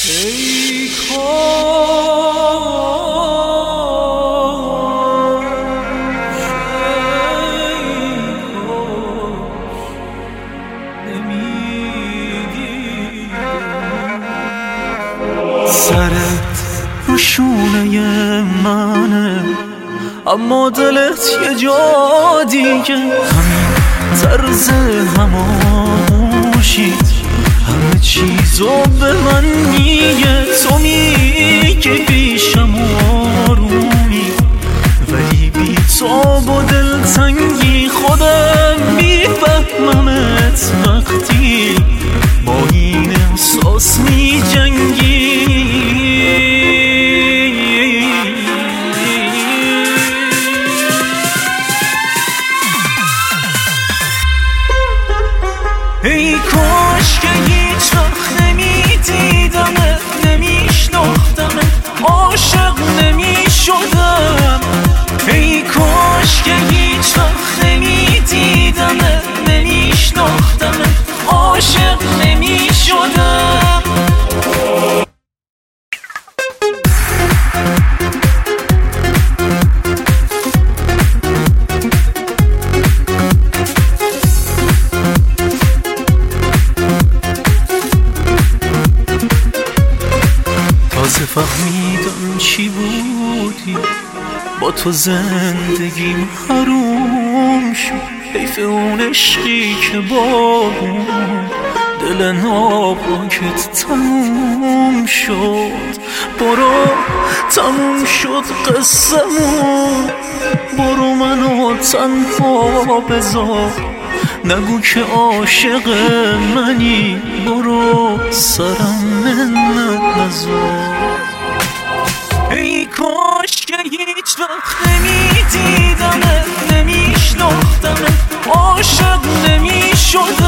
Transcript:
ای کاش سرت رو شونه منه، اما دلت یه جا دیگه. همین طرز هماهوشیت همه چیزو به من میگه. تو میگه پیشم آرومی، ولی بی تاب و دلتنگی خودم میفهممت وقتی با این احساس میجنگی. ای کاش که هیچ وقت نمیدیدمت، نمیشناختمت، عاشق نمیشدم. ای کاش که هیچ وقت نمیدیدمت، نمیشناختمت، عاشق نمیشدم. تازه فهمیدم چی بودی، با تو زندگیم حروم شد. حیف اون عشقی که با دل ناپاکت تموم شد. برو تموم شد قصه‌مون، برو منو تنها بذار، نگو که عاشق منی، برو سرم منت نذار. ای کاش که هیچ وقت نمیدیدمت، نمیشناختمت، عاشق نمیشدم.